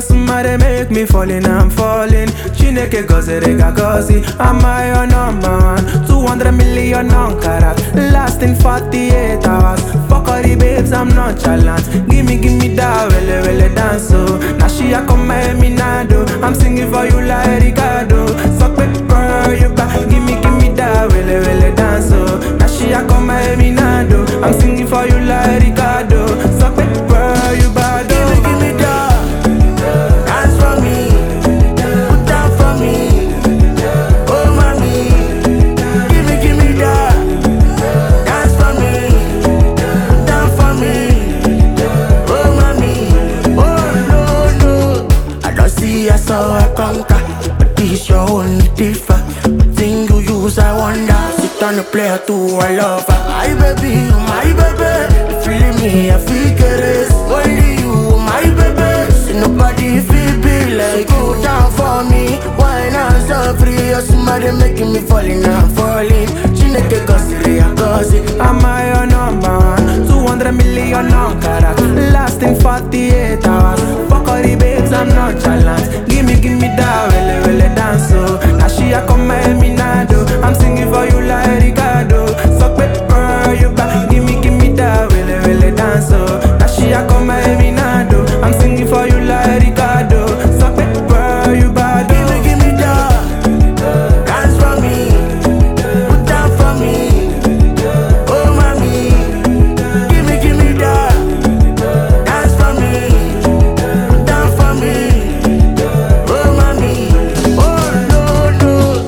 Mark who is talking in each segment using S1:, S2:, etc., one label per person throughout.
S1: somebody make me falling, I'm falling. Chineke gozerega gozi, am I your number one? 200 million on karat, lasting 48 hours. Fuck all the babes, I'm nonchalant. Give me that wele dance, oh. Now she a come me nado, I'm singing for you like Ricardo. Suck me, girl, you back. Give me that wele dance, oh. Now she a come me nado, I'm singing for you like Ricardo. Suck me, girl, you bad.
S2: Give me that. Dance for me. Put down for me. Oh, mommy. Give me that. Dance for me. Put down for me. Oh, mommy. Oh, no. I don't see I saw I conquer. But this your only differ. What thing you use, I wonder. Sit on the player too, I love her. My baby, my baby. You feeling me, I feel it. Only you, my baby. See nobody feel be like you. Down for me. Why not so free? Or somebody making me falling, I'm falling. Chineke gossip.
S1: Am I your number one? 200 million on karat, lasting 48 hours. Fuck all the babes, I'm nonchalant. Give me that wele dance, oh. Now she a come me nado, I'm singing for you like Ricardo. Suck me, girl, you back. Give me that wele dance, oh. Now she a come me nado, I'm singing for you like Ricardo. Suck me, girl, you bad.
S2: Give me that. Dance for me. Put down for me. Oh, mommy. Give me that. Dance for me. Put down for me. Oh, mommy. Oh, no.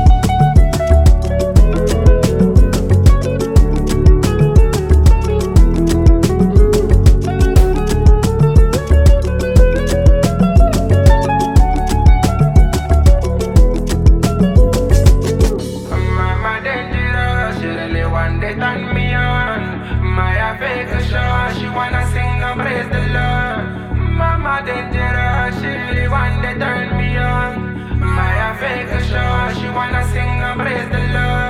S1: Mama dangerous, she really want to turn me on. Maya fake a show, she wanna sing and praise the Lord. Mama dangerous, she really want to turn me on. Maya fake a show, she wanna sing and praise the Lord.